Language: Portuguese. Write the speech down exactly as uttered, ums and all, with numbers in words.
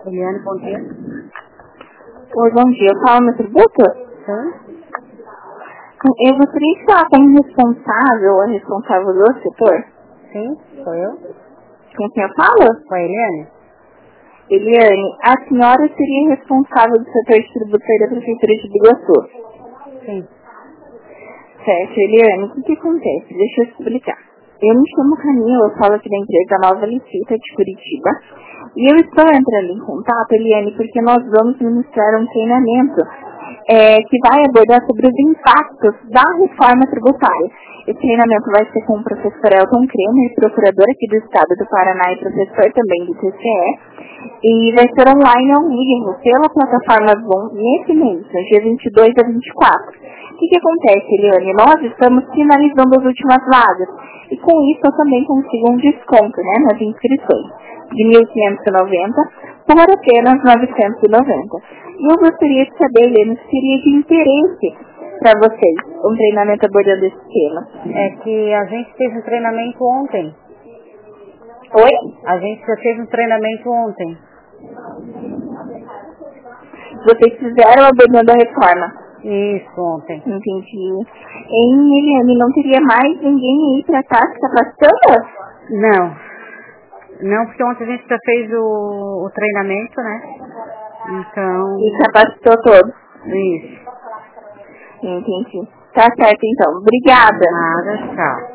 Eliane, bom dia. Oi, bom dia. Eu falo no tributo? Sim. Eu gostaria de falar como responsável ou responsável do setor. Sim, sou eu. Com quem eu falo? Com a Eliane? Eliane, a senhora seria responsável do setor de tributo da Prefeitura de Biguaçu. Sim. Certo, Eliane, o que, que acontece? Deixa eu explicar. Eu me chamo Camila, eu falo aqui da empresa Nova Licita de Curitiba. E eu estou entrando em contato, Eliane, porque nós vamos ministrar um treinamento é, que vai abordar sobre os impactos da reforma tributária. Esse treinamento vai ser com o professor Elton Kremer, procurador aqui do estado do Paraná e professor também do T C E. E vai ser online ao vivo pela plataforma Zoom nesse mês, no dia vinte e dois a vinte e quatro. O que, que acontece, Eliane? Nós estamos finalizando as últimas vagas. E com isso eu também consigo um desconto, né, nas inscrições de mil quinhentos e noventa por apenas novecentos e noventa. E eu gostaria de saber, Eliane, se seria de interesse para vocês um treinamento abordando esse tema. É que a gente fez um treinamento ontem. Oi? A gente já fez um treinamento ontem. Vocês fizeram abordando a reforma? Isso, ontem. Entendi. Em Eliane, não teria mais ninguém aí para estar se capacitando? Não. Não, porque ontem a gente já fez o, o treinamento, né? Então... E capacitou todos? Isso. Entendi. Tá certo, então. Obrigada. Nada, tchau.